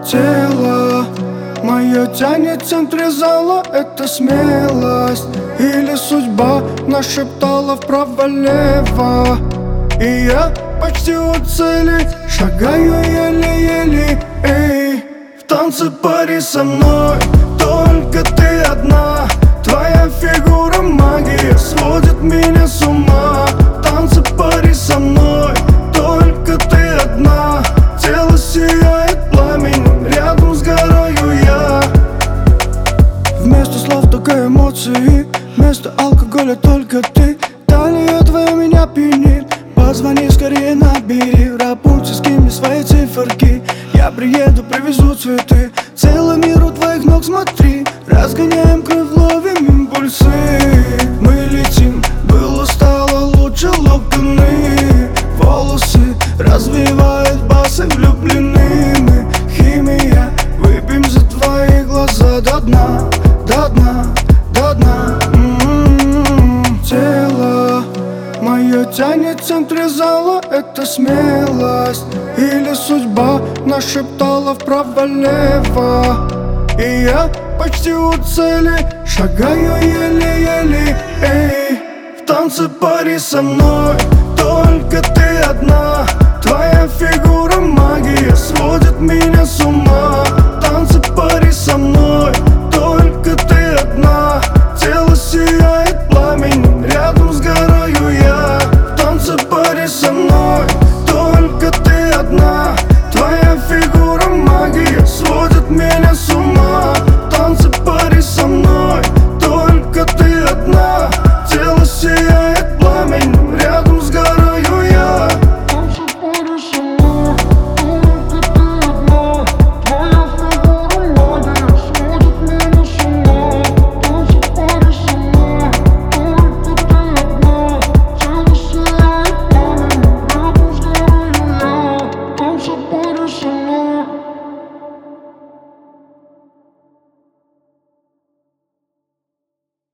Тело мое тянет в центре зала. Это смелость или судьба нашептала вправо-лево. И я почти у цели, шагаю еле-еле. Эй, в танце пари со мной, только ты одна. Твоя фигура магия сводит меня с ума. Танцы пари со мной, только ты одна. Тело сияет пламенем, рядом сгораю я. Вместо слов только эмоции, вместо алкоголя только ты. Талия твоя меня пьянит, позвони скорее, набери рапунцельскими свои циферки. Я приеду, привезу цветы, целый мир у твоих ног, смотри. Разгоняем кровь, ловим импульсы. Мы летим, было стало лучше, локоны. Волосы развивают басы, влюблены мы. Химия, выпьем за твои глаза до дна, до дна, до дна. Тело мое тянет в центре зала. Это смелость или судьба нашептала вправо-лево. И я почти у цели, шагаю еле-еле. Эй, в танце пари со мной, только ты одна. Твоя фигура